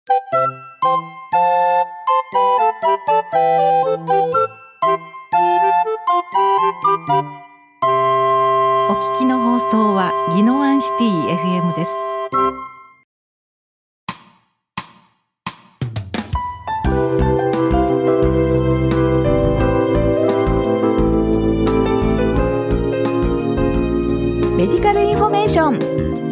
お聞きの放送は宜野湾シティ FM です。メディカルインフォメーション。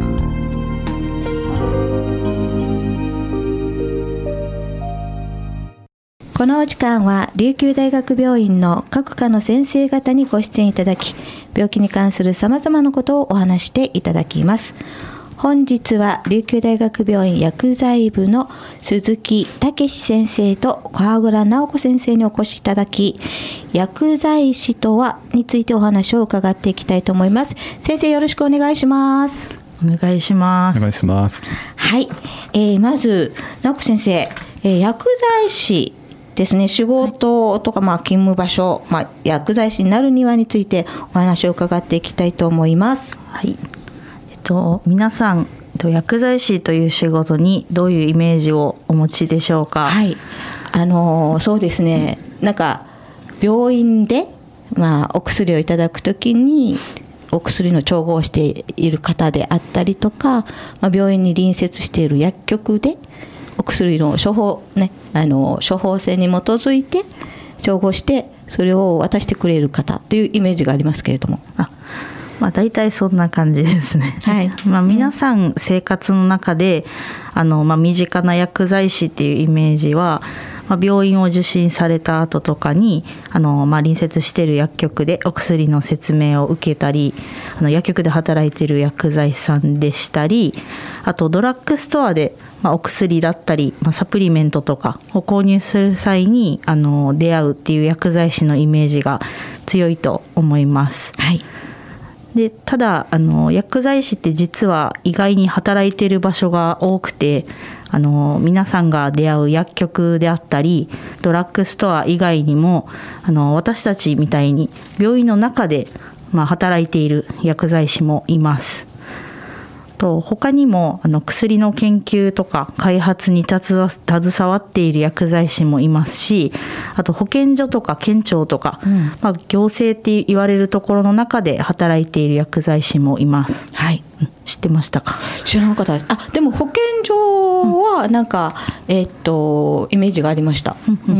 このお時間は琉球大学病院の各科の先生方にご出演いただき、病気に関するさまざまなことをお話していただきます。本日は琉球大学病院薬剤部の鈴木武先生と川倉直子先生にお越しいただき、薬剤師とはについてお話を伺っていきたいと思います。先生、よろしくお願いします。 お願いします。 お願いします。 はい、まず直子先生、薬剤師ですね、仕事とか、勤務場所、薬剤師になるにはについてお話を伺っていきたいと思います。 はい、皆さん、薬剤師という仕事にどういうイメージをお持ちでしょうか。 はい、そうですね、なんか病院で、お薬をいただくときにお薬の調合をしている方であったりとか、病院に隣接している薬局でお薬の処方箋に基づいて調合してそれを渡してくれる方というイメージがありますけれども、 大体そんな感じですね。はい、皆さん生活の中で身近な薬剤師っていうイメージは、病院を受診された後とかに隣接している薬局でお薬の説明を受けたり、薬局で働いている薬剤師さんでしたり、あとドラッグストアでお薬だったり、サプリメントとかを購入する際に出会うっていう薬剤師のイメージが強いと思います。はい、でただ薬剤師って実は意外に働いている場所が多くて、皆さんが出会う薬局であったりドラッグストア以外にも私たちみたいに病院の中で働いている薬剤師もいます。他にも薬の研究とか開発に携わっている薬剤師もいますし、あと保健所とか県庁とか、行政って言われるところの中で働いている薬剤師もいます。はい、知ってましたか？ 知らなかったです。でも保健所はなんか、イメージがありました。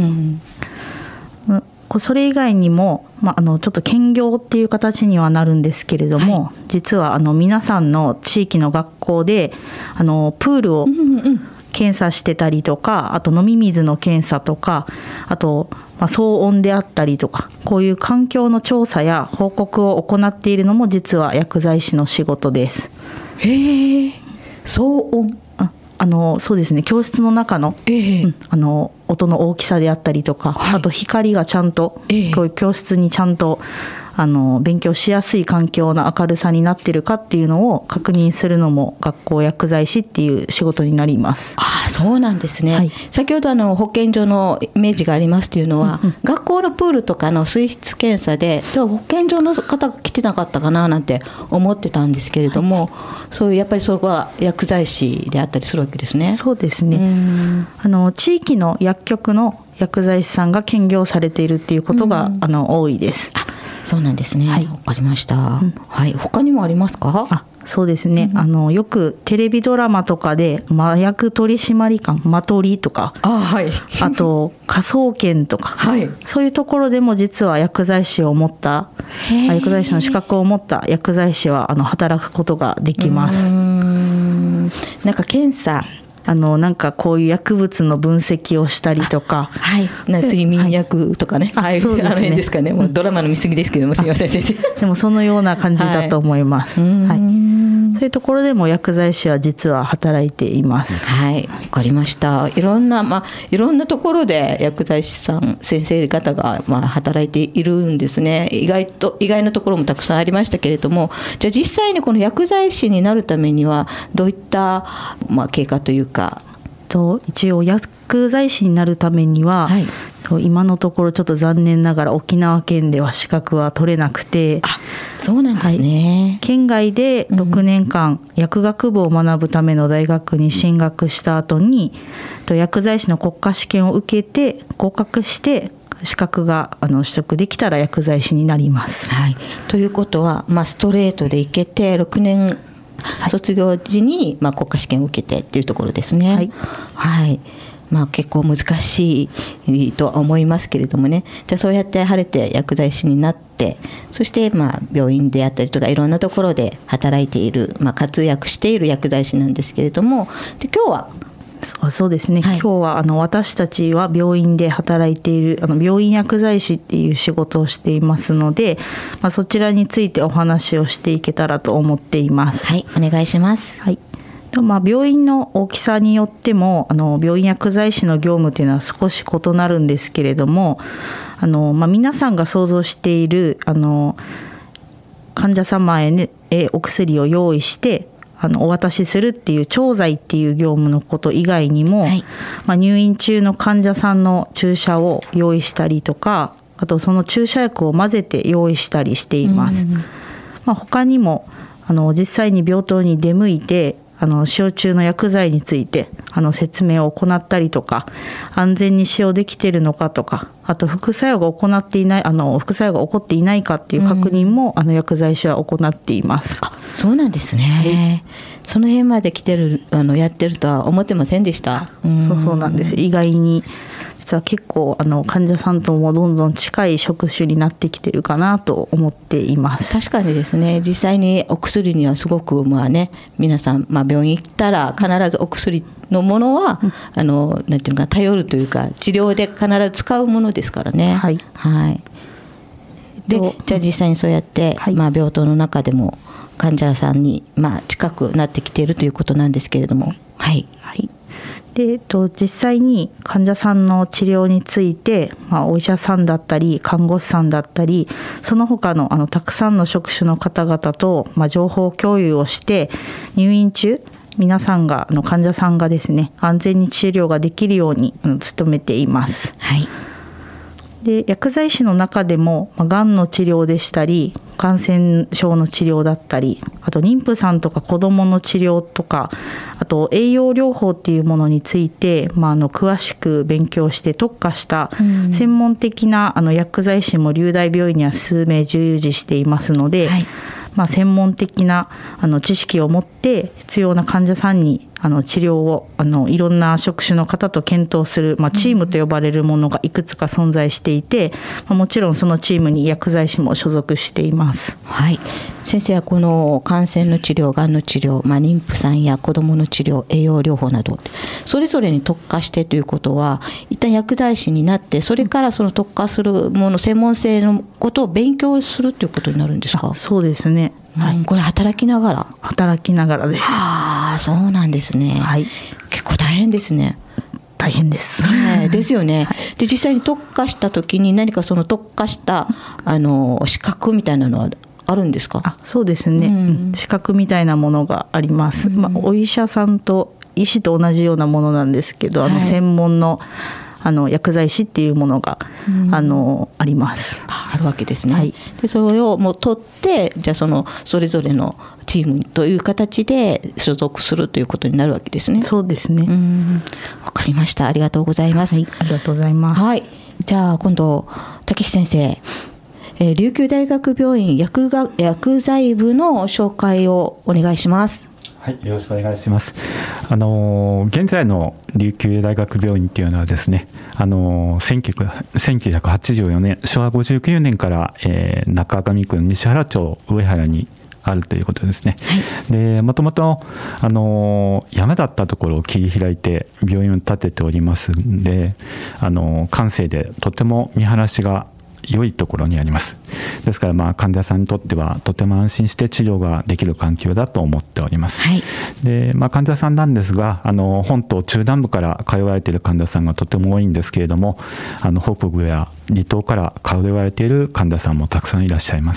それ以外にも、ちょっと兼業っていう形にはなるんですけれども、実は皆さんの地域の学校でプールを検査してたりとか、あと飲み水の検査とか、あと、騒音であったりとか、こういう環境の調査や報告を行っているのも実は薬剤師の仕事です。 へえ、騒音。 そうですね、教室の中の、音の大きさであったりとか、あと光がちゃんと、こういう教室にちゃんと勉強しやすい環境の明るさになっているかっていうのを確認するのも学校薬剤師っていう仕事になります。 そうなんですね。はい、先ほど保健所のイメージがありますっていうのは、学校のプールとかの水質検査で保健所の方が来てなかったかななんて思ってたんですけれども、そういうやっぱりそこは薬剤師であったりするわけですね。 そうですね。地域の薬局の薬剤師さんが兼業されているっていうことが多いです。 そうなんですね。わかりました。他にもありますか？ そうですね、よくテレビドラマとかで麻薬取締官、マトリとか、あと科捜研とか、そういうところでも実は薬剤師を持った薬剤師の資格を持った薬剤師は働くことができます。 なんか検査なんかこういう薬物の分析をしたりとか、 睡眠薬とかね、 そうですね、 ですかね、もうドラマの見過ぎですけども、すみません先生。 でもそのような感じだと思います。そういうところでも薬剤師は実は働いています。 わかりました。いろんなところで薬剤師さん先生方が働いているんですね。意外なところもたくさんありましたけれども、じゃあ実際にこの薬剤師になるためにはどういった経過というか。 一応薬剤師になるためには、 今のところちょっと残念ながら沖縄県では資格は取れなくて、 そうなんですね、 県外で6年間薬学部を学ぶための大学に進学した後に薬剤師の国家試験を受けて合格して資格が取得できたら薬剤師になります。 ということは、ストレートでいけて6年卒業時に、国家試験を受けてっていうところですね。結構難しいと思いますけれどもね。じゃあそうやって晴れて薬剤師になって、そして病院であったりとかいろんなところで働いている、活躍している薬剤師なんですけれども、で今日はそうですね、今日は私たちは病院で働いている病院薬剤師っていう仕事をしていますので、そちらについてお話をしていけたらと思っています。 お願いします。 病院の大きさによっても病院薬剤師の業務というのは少し異なるんですけれども、皆さんが想像している患者様へお薬を用意してお渡しするっていう調剤っていう業務のこと以外にも、入院中の患者さんの注射を用意したりとか、あとその注射薬を混ぜて用意したりしています。他にも実際に病棟に出向いて使用中の薬剤について説明を行ったりとか、安全に使用できているのかとか、あと副作用が起こっていないかっていう確認も薬剤師は行っています。 そうなんですね、その辺まで来てるやってるとは思ってませんでした。 そうなんです。意外に実は結構患者さんともどんどん近い職種になってきてるかなと思っています。 確かにですね、実際にお薬にはすごく皆さん、病院行ったら必ずお薬のものは、なんていうか頼るというか治療で必ず使うものですからね。でじゃあ実際にそうやって、病棟の中でも患者さんに、近くなってきているということなんですけれども、 で実際に患者さんの治療について、お医者さんだったり看護師さんだったりその他のたくさんの職種の方々と、情報共有をして入院中皆さんが患者さんがですね安全に治療ができるように努めています。で薬剤師の中でもがんの治療でしたり感染症の治療だったり、あと妊婦さんとか子どもの治療とか、あと栄養療法っていうものについて、詳しく勉強して特化した専門的な薬剤師も龍大病院には数名従事していますので、専門的な知識を持って必要な患者さんに治療をいろんな職種の方と検討する、チームと呼ばれるものがいくつか存在していて、もちろんそのチームに薬剤師も所属しています。 先生はこの感染の治療、がんの治療、妊婦さんや子どもの治療、栄養療法などそれぞれに特化してということは、一旦薬剤師になってそれからその特化するもの専門性のことを勉強するということになるんですか？ そうですね、 これ働きながらです。 そうなんですね、結構大変ですね。 大変ですですよね、で実際に特化した時に何かその特化した資格みたいなのはあるんですか？ そうですね、資格みたいなものがあります。お医者さんと医師と同じようなものなんですけど、専門の薬剤師っていうものが、あります。 あるわけですね、でそれをもう取って、じゃあそれぞれのチームという形で所属するということになるわけですね。 そうですね。 わかりました。ありがとうございます。 ありがとうございます。 じゃあ今度武先生、琉球大学病院薬剤部の紹介をお願いします。 よろしくお願いします。現在の琉球大学病院というのはですね、1984年昭和59年から、中上区西原町上原にあるということですね。でもともと山だったところを切り開いて病院を建てておりますので、閑静でとても見晴らしが良いところにあります。ですから患者さんにとってはとても安心して治療ができる環境だと思っております。で患者さんなんですが、本島中南部から通われている患者さんがとても多いんですけれども、北部や離島から通われている患者さんもたくさんいらっしゃいます。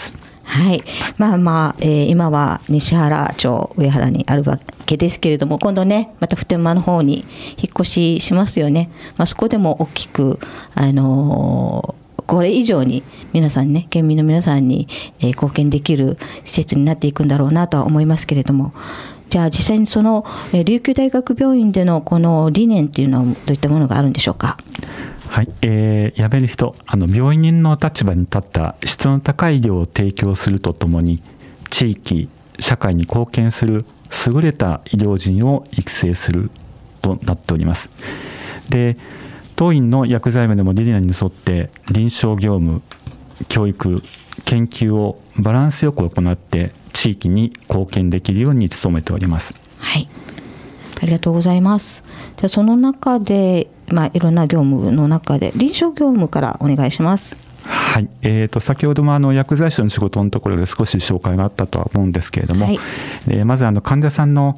はい、今は西原町上原にあるわけですけれども、今度ねまた普天間の方に引っ越ししますよね。そこでも大きくこれ以上に皆さんね、県民の皆さんに貢献できる施設になっていくんだろうなとは思いますけれども、じゃあ実際にその琉球大学病院でのこの理念っていうのはどういったものがあるんでしょうか。 はい、辞める人、病人の立場に立った質の高い医療を提供するとともに、地域社会に貢献する優れた医療人を育成するとなっております。で、当院の薬剤部でも理念に沿って臨床業務、教育、研究をバランスよく行って地域に貢献できるように努めております。 はい、ありがとうございます。じゃあその中で、いろんな業務の中で臨床業務からお願いします。 はい、先ほども薬剤師の仕事のところで少し紹介があったとは思うんですけれども、はい、まず患者さんの、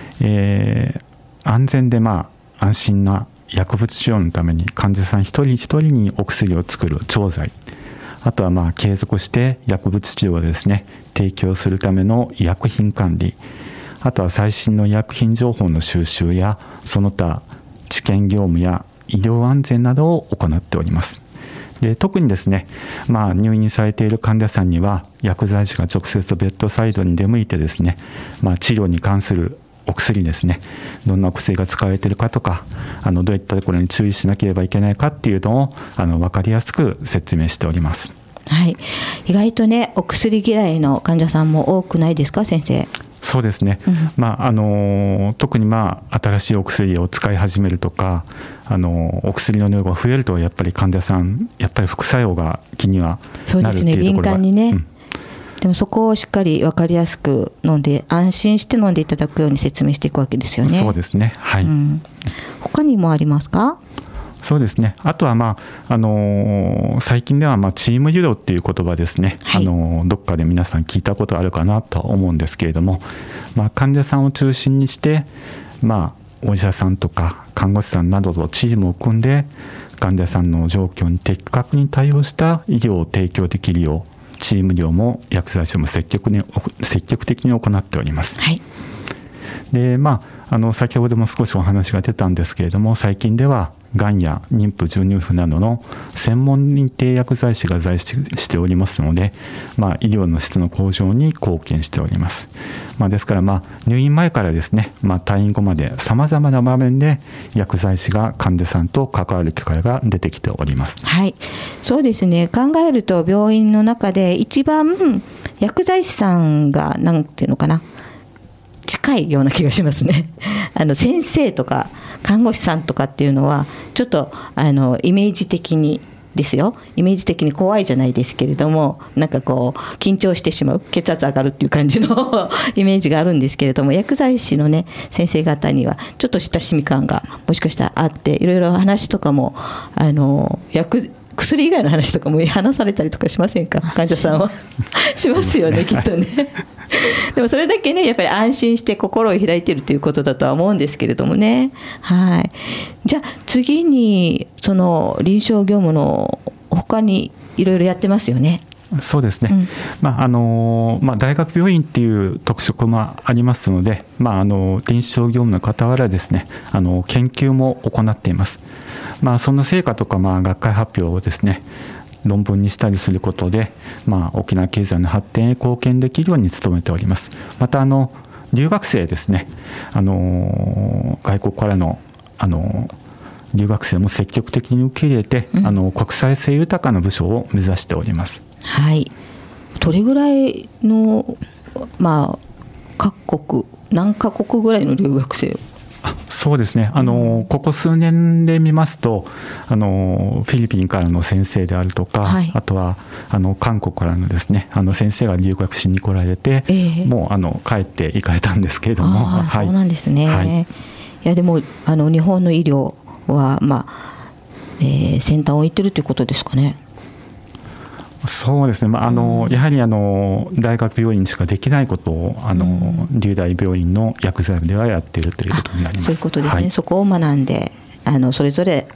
安全で安心な薬物治療のために患者さん一人一人にお薬を作る調剤、あとは継続して薬物治療をですね提供するための医薬品管理、あとは最新の医薬品情報の収集やその他治験業務や医療安全などを行っております。で、特にですね、入院されている患者さんには薬剤師が直接ベッドサイドに出向いてですね、治療に関するお薬ですね、どんなお薬が使われているかとか、どういったところに注意しなければいけないかっていうのを分かりやすく説明しております。 はい、意外とねお薬嫌いの患者さんも多くないですか、先生。 そうですね、特に新しいお薬を使い始めるとか、お薬の量が増えるとやっぱり患者さん副作用が気にはなるっていうところが、そうですね、 敏感にね、でもそこをしっかり分かりやすく飲んで安心して飲んでいただくように説明していくわけですよね。 そうですね、はい、 他にもありますか。 そうですね、あとは最近ではチーム医療っていう言葉ですね、はい、どっかで皆さん聞いたことあるかなと思うんですけれども、患者さんを中心にしてお医者さんとか看護師さんなどとチームを組んで患者さんの状況に的確に対応した医療を提供できるようチーム医療も薬剤師も積極的に行っております。はい、で先ほども少しお話が出たんですけれども、最近ではがんや妊婦授乳婦などの専門認定薬剤師が在籍しておりますので、医療の質の向上に貢献しております。ですから入院前からですね、退院後までさまざまな場面で薬剤師が患者さんと関わる機会が出てきております。 はい、そうですね、考えると病院の中で一番薬剤師さんがなんていうのかな、近いような気がしますね。先生とか看護師さんとかっていうのはちょっとイメージ的にですよ、イメージ的に怖いじゃないですけれども、緊張してしまう、血圧上がるっていう感じのイメージがあるんですけれども、薬剤師のね先生方にはちょっと親しみ感がもしかしたらあって、いろいろ話とかも薬以外の話とかも話されたりとかしませんか、患者さんは。しますよね、きっとね。でもそれだけねやっぱり安心して心を開いているということだとは思うんですけれどもね。はい、じゃあ次にその臨床業務の他にいろいろやってますよね。 そうですね、大学病院っていう特色もありますので、臨床業務の傍らですね、研究も行っています。その成果とか学会発表をですね論文にしたりすることで、沖縄経済の発展へ貢献できるように努めております。また留学生ですね、外国からの留学生も積極的に受け入れて、国際性豊かな部署を目指しております。 はい、どれぐらいの、各国何カ国ぐらいの留学生を。 そうですね、ここ数年で見ますとフィリピンからの先生であるとか、あとは韓国からのですね先生が留学しに来られて、もう帰って行かれたんですけれども。 そうなんですね。はい、いやでも日本の医療は、先端を行ってるということですかね。 そうですね、やはり大学病院しかできないことを龍大病院の薬剤部ではやっているということになります。 そういうことですね。そこを学んでそれぞれ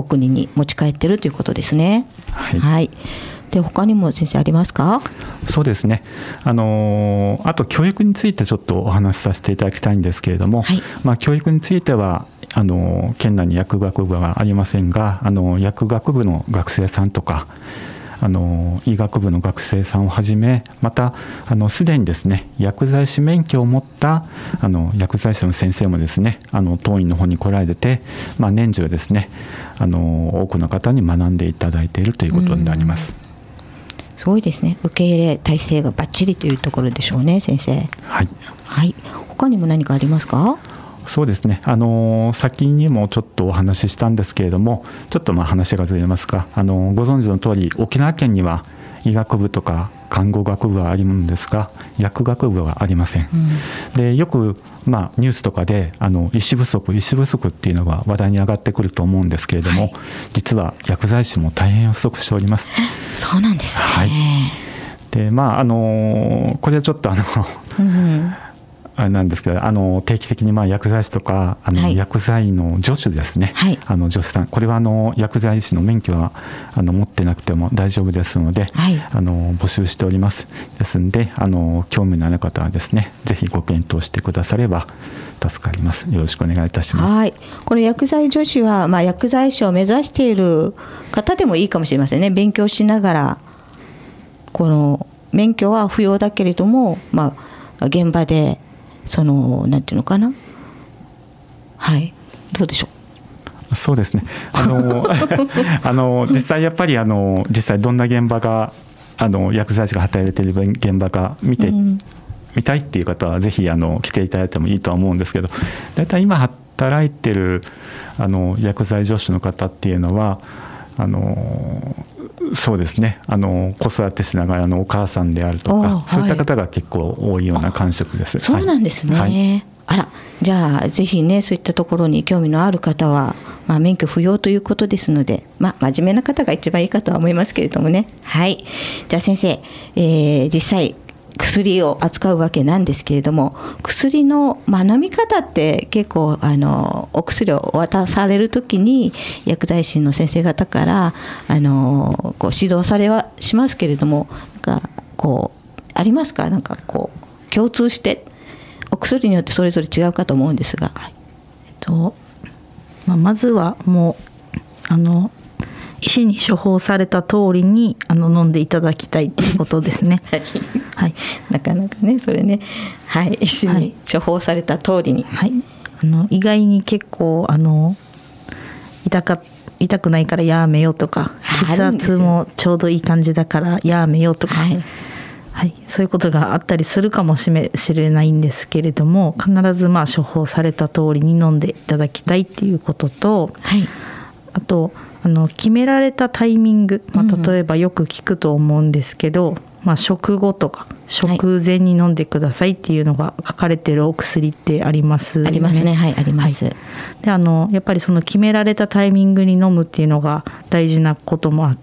お国に持ち帰ってるということですね。 はい、 はい、で他にも先生ありますか？ そうですね、あと教育についてちょっとお話しさせていただきたいんですけれども、はい、教育については県内に薬学部はありませんが、薬学部の学生さんとか医学部の学生さんをはじめ、またすでにですね薬剤師免許を持った薬剤師の先生もですね当院の方に来られて、年中ですね多くの方に学んでいただいているということになります。 すごいですね。受け入れ体制がバッチリというところでしょうね、先生。 はい、 はい、他にも何かありますか？ そうですね、先にもちょっとお話ししたんですけれども、ちょっと話がずれますが、ご存知の通り沖縄県には医学部とか看護学部はあるんですが、薬学部はありません。でよくニュースとかで医師不足っていうのが話題に上がってくると思うんですけれども、はい、実は薬剤師も大変不足しております。 そうなんですね。 はい、でこれはちょっとなんですけど定期的に薬剤師とか薬剤の助手ですね、はい、助手さん、これは薬剤師の免許は持ってなくても大丈夫ですので、はい、募集しております。ですので興味のある方はですねぜひご検討してくだされば助かります。よろしくお願いいたします。 はい、これ薬剤助手は、薬剤師を目指している方でもいいかもしれませんね。勉強しながらこの免許は不要だけれども、現場でなんていうのかな、はい、どうでしょう。そうですね、実際やっぱり実際どんな現場が薬剤師が働いている現場が見たいっていう方はぜひ来ていただいてもいいとは思うんですけど、だいたい今働いてる薬剤助手の方っていうのはそうですね子育てしながらのお母さんであるとか、そういった方が結構多いような感触です。 そうなんですね、はい、あら、じゃあぜひねそういったところに興味のある方は、免許不要ということですので、真面目な方が一番いいかとは思いますけれどもね。はい、じゃあ先生、実際薬を扱うわけなんですけれども、薬の、飲み方って結構お薬を渡されるときに薬剤師の先生方からこう指導されはしますけれども、ありますか？共通してお薬によってそれぞれ違うかと思うんですが、 まずはもう医師に処方された通りに飲んでいただきたいということですね。 はい、なかなかねそれね、はい、医師に処方された通りに、はい、 意外に結構痛くないからやめよとか、血圧もちょうどいい感じだからやめよとか、はいはい、そういうことがあったりするかもしれないんですけれども、必ず処方された通りに飲んでいただきたいっていうことと、はい、あと決められたタイミング、例えばよく聞くと思うんですけど、食後とか食前に飲んでくださいっていうのが書かれてるお薬ってありますよね。 ありますね。はい、あります。はい、 でやっぱりその決められたタイミングに飲むっていうのが大事なこともあって、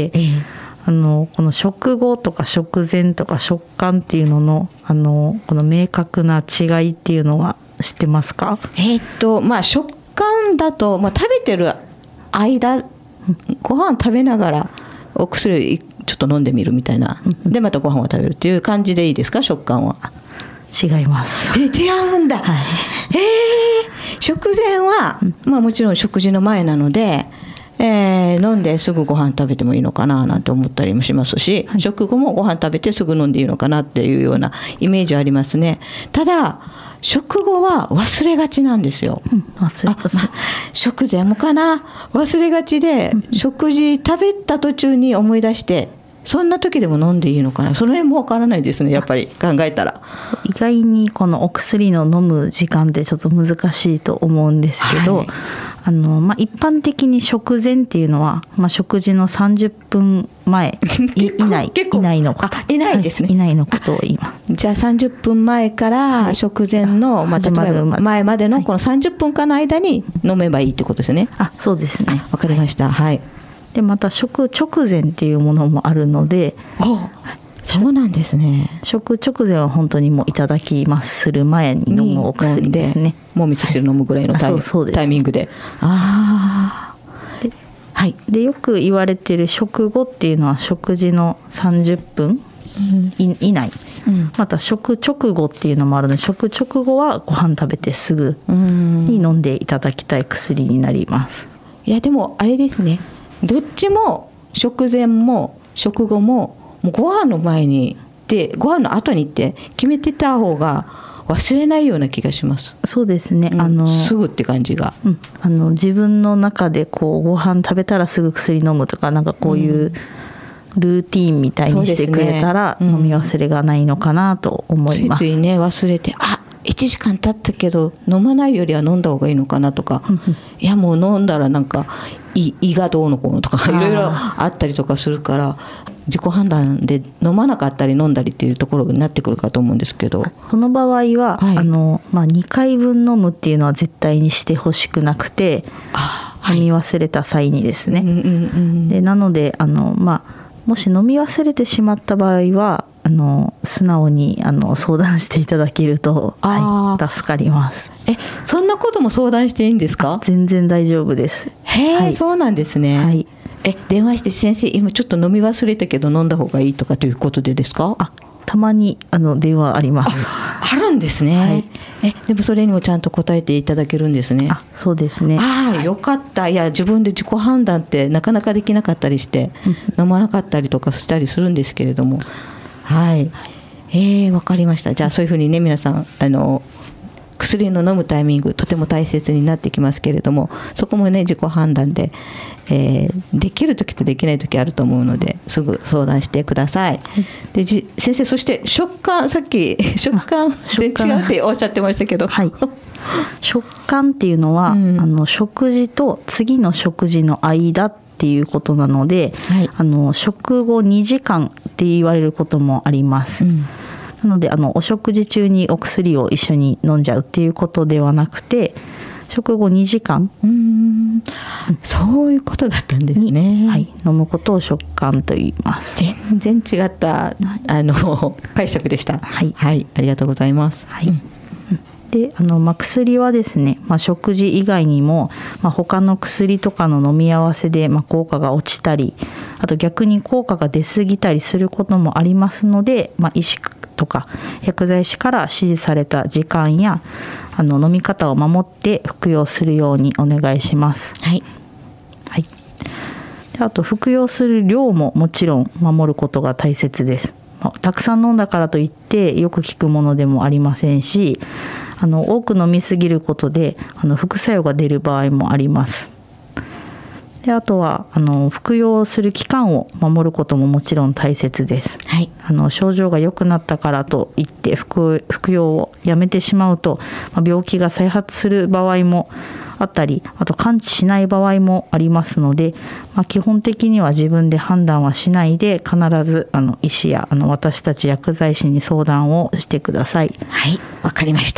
この食後とか食前とか食感っていうののこの明確な違いっていうのは知ってますか？ 食感だと、食べてる間ご飯食べながらお薬ちょっと飲んでみるみたいな、でまたご飯を食べるっていう感じでいいですか？食感は違います。 違うんだ、はい、食前は、もちろん食事の前なので、飲んですぐご飯食べてもいいのかななんて思ったりもしますし、はい、食後もご飯食べてすぐ飲んでいいのかなっていうようなイメージありますね。ただ食後は忘れがちなんですよ。食前もかな、忘れがちで、食事食べた途中に思い出して、そんな時でも飲んでいいのかな、その辺もわからないですね、やっぱり考えたら。 意外にこのお薬の飲む時間ってちょっと難しいと思うんですけど、はい、一般的に食前っていうのは、食事の30分前以内のこと、 以内ですね、 以内のことを言います。 じゃあ30分前から食前の、例えば前までのこの30分間の間に飲めばいいってことですよね。 そうですね。 わかりました。はい。 でまた食直前っていうものもあるので、 そうなんですね。 食直前は本当にもういただきますする前に飲むお薬ですね。 もう味噌汁飲むぐらいのタイミングで。 はい、 でよく言われている食後っていうのは食事の30分以内、また食直後っていうのもあるので、食直後はご飯食べてすぐに飲んでいただきたい薬になります。 いやでもあれですね、どっちも食前も食後もご飯の前にでご飯の後にって決めてた方が忘れないような気がします。 そうですね、 すぐって感じが、 自分の中でこうご飯食べたらすぐ薬飲むとか、なんかこういうルーティーンみたいにしてくれたら飲み忘れがないのかなと思います。 ついついね忘れて、1時間経ったけど飲まないよりは飲んだ方がいいのかなとかいやもう飲んだらなんか胃がどうのこうのとかいろいろあったりとかするから、自己判断で飲まなかったり飲んだりっていうところになってくるかと思うんですけど、 その場合は、2回分飲むっていうのは絶対にしてほしくなくて、飲み忘れた際にですね、でなのでもし飲み忘れてしまった場合は素直に相談していただけると、助かります。 そんなことも相談していいんですか？ 全然大丈夫です。 そうなんですね。はい、電話して先生今ちょっと飲み忘れたけど飲んだ方がいいとかということでですか？ たまに電話あります。 あるんですね。でもそれにもちゃんと答えていただけるんですね。 そうですね。 よかった。いや自分で自己判断ってなかなかできなかったりして飲まなかったりとかしたりするんですけれども、わかりました。じゃあそういうふうにね、皆さん薬の飲むタイミングとても大切になってきますけれども、そこもね自己判断で、できる時とできない時あると思うので、すぐ相談してください。で先生、そして食感、さっき食感全然違うっておっしゃってましたけど、 食感っていうのは、食事と次の食事の間っていうことなので、食後2時間って言われることもあります。なのでお食事中にお薬を一緒に飲んじゃうっていうことではなくて、食後2時間そういうことだったんですね。 飲むことを食感と言います。 全然違った解釈でした。ありがとうございます。 で薬はですね、食事以外にも、他の薬とかの飲み合わせで、効果が落ちたり、あと逆に効果が出過ぎたりすることもありますので、医師とか薬剤師から指示された時間や飲み方を守って服用するようにお願いします。であと服用する量ももちろん守ることが大切です。たくさん飲んだからといってよく効くものでもありませんし、多く飲みすぎることで副作用が出る場合もあります。であとは服用する期間を守ることももちろん大切です。症状が良くなったからといって服用をやめてしまうと、病気が再発する場合もあったり、あと完治しない場合もありますので、基本的には自分で判断はしないで、必ず医師や私たち薬剤師に相談をしてください。 わかりました。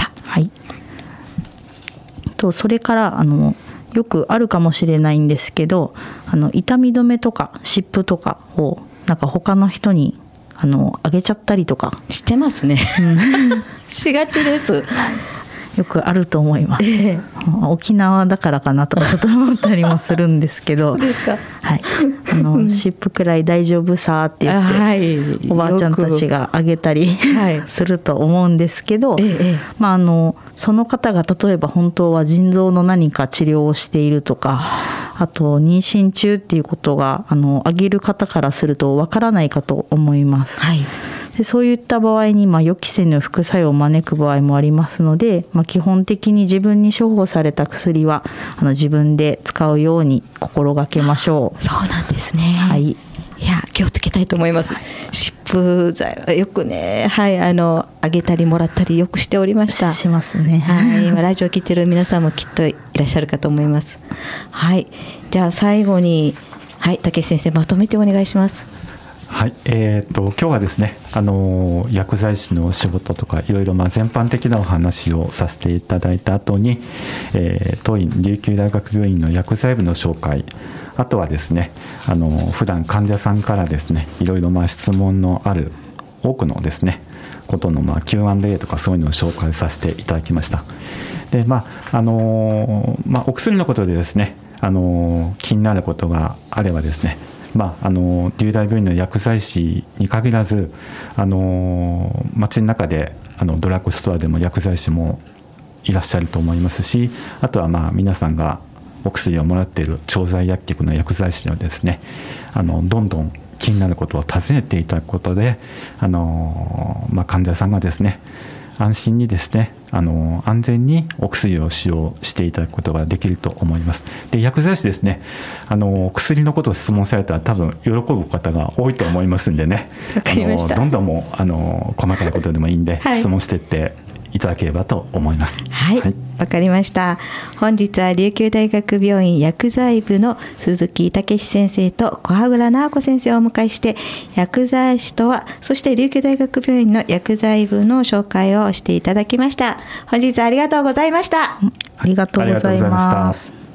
それからよくあるかもしれないんですけど、痛み止めとか湿布とかをなんか他の人にあげちゃったりとかしてますね。しがちです。 よくあると思います。沖縄だからかなとかちょっと思ったりもするんですけど、 そうですか。 湿布くらい大丈夫さって言って、おばあちゃんたちがあげたりすると思うんですけど、その方が例えば本当は腎臓の何か治療をしているとか、あと妊娠中っていうことがあげる方からするとわからないかと思います。でそういった場合に予期せぬ副作用を招く場合もありますので、基本的に自分に処方された薬は自分で使うように心がけましょう。 そうなんですね。いや気をつけたいと思います。湿布剤はよくね、あげたりもらったりよくしておりました。 しますね。 今ラジオ聞いてる皆さんもきっといらっしゃるかと思います。じゃあ最後に武先生まとめてお願いします。 今日はですね薬剤師の仕事とかいろいろ全般的なお話をさせていただいた後に、当院琉球大学病院の薬剤部の紹介、あとはですね普段患者さんからですねいろいろ質問のある多くのですねことのQ&A とかそういうのを紹介させていただきました。でお薬のことでですね気になることがあればですね、流大病院の薬剤師に限らず、街の中でドラッグストアでも薬剤師もいらっしゃると思いますし、あとは皆さんがお薬をもらっている調剤薬局の薬剤師ではですね、どんどん気になることを尋ねていただくことで、患者さんがですね、安心にですね、安全にお薬を使用していただくことができると思います。で、薬剤師ですね、薬のことを質問されたら多分喜ぶ方が多いと思いますんでね、どんどんもう細かいことでもいいんで、質問していっていただければと思います。 はい、わかりました。本日は琉球大学病院薬剤部の鈴木武先生と小羽倉直子先生をお迎えして、薬剤師とは、そして琉球大学病院の薬剤部の紹介をしていただきました。本日はありがとうございました。 ありがとうございます。